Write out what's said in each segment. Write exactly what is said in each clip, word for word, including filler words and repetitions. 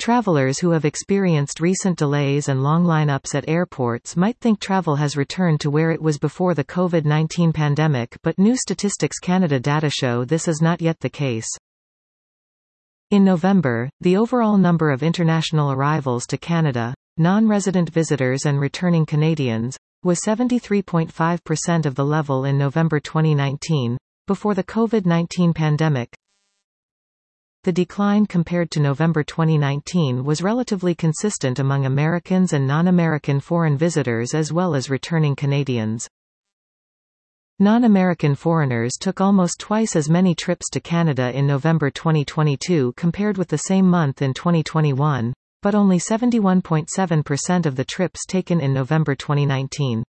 Travelers who have experienced recent delays and long lineups at airports might think travel has returned to where it was before the COVID nineteen pandemic, but new Statistics Canada data show this is not yet the case. In November, the overall number of international arrivals to Canada, non-resident visitors and returning Canadians, was seventy-three point five percent of the level in November twenty nineteen, before the COVID nineteen pandemic. The decline compared to November twenty nineteen was relatively consistent among Americans and non-American foreign visitors as well as returning Canadians. Non-American foreigners took almost twice as many trips to Canada in November twenty twenty-two compared with the same month in twenty twenty-one, but only seventy-one point seven percent of the trips taken in November twenty nineteen.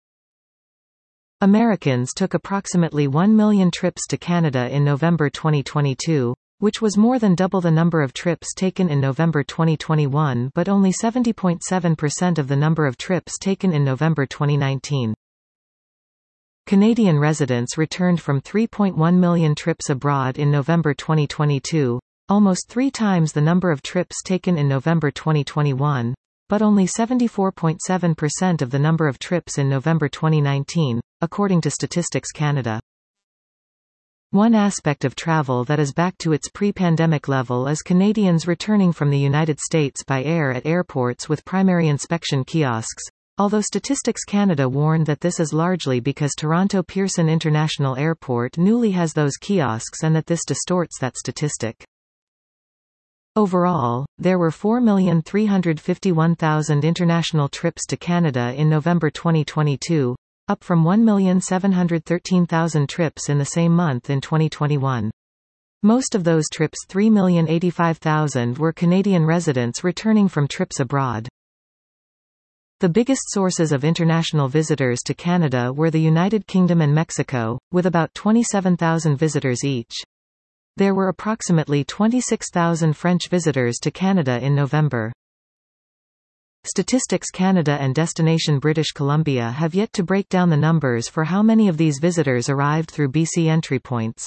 Americans took approximately one million trips to Canada in November twenty twenty-two, which was more than double the number of trips taken in November twenty twenty-one but only seventy point seven percent of the number of trips taken in November twenty nineteen. Canadian residents returned from three point one million trips abroad in November twenty twenty-two, almost three times the number of trips taken in November twenty twenty-one, but only seventy-four point seven percent of the number of trips in November twenty nineteen, according to Statistics Canada. One aspect of travel that is back to its pre-pandemic level is Canadians returning from the United States by air at airports with primary inspection kiosks, although Statistics Canada warned that this is largely because Toronto Pearson International Airport newly has those kiosks and that this distorts that statistic. Overall, there were four million three hundred fifty-one thousand international trips to Canada in November twenty twenty-two, up from one million seven hundred thirteen thousand trips in the same month in twenty twenty-one. Most of those trips, three million eighty-five thousand, were Canadian residents returning from trips abroad. The biggest sources of international visitors to Canada were the United Kingdom and Mexico, with about twenty-seven thousand visitors each. There were approximately twenty-six thousand French visitors to Canada in November. Statistics Canada and Destination British Columbia have yet to break down the numbers for how many of these visitors arrived through B C entry points.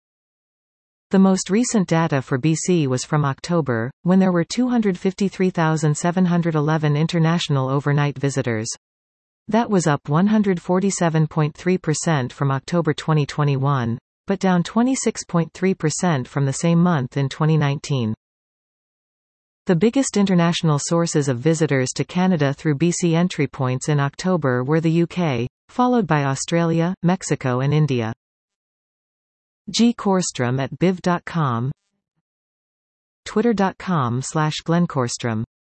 The most recent data for B C was from October, when there were two hundred fifty-three thousand seven hundred eleven international overnight visitors. That was up one hundred forty-seven point three percent from October twenty twenty-one, but down twenty-six point three percent from the same month in twenty nineteen. The biggest international sources of visitors to Canada through B C entry points in October were the U K, followed by Australia, Mexico and India. G. Korstrom at biv dot com, twitter dot com slash glenn korstrom